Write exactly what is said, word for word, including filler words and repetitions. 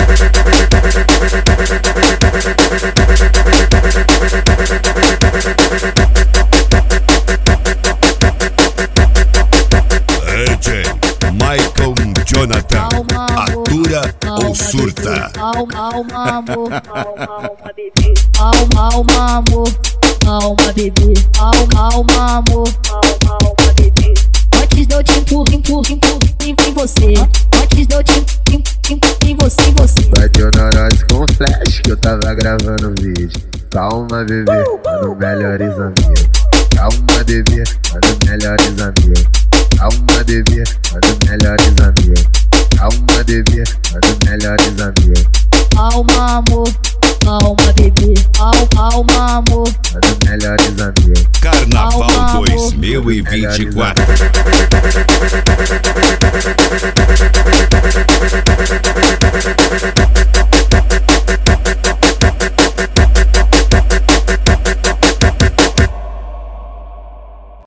Jonathan, atura ou surta? Calma, calma, amor, calma, calma, bebê. Calma, calma, amor, calma, bebê. Calma, calma, amor, calma, calma, bebê. Antes de eu te empurrar, empurrar, empurrar em você. Antes de eu te empurrar em você, em você. Bateu na noite com flash que eu tava gravando vídeo. Calma, bebê, mano, melhores amigos. Calma, bebê, mano, melhores amigos. Calma, bebê, mano, melhores amigos. Calma, bebê, mano, melhores amigos. Calma, amor, calma, bebê. Calma, calma, amor, mano, melhores amigos. Carnaval dois mil e vinte e quatro. Melhores amigos.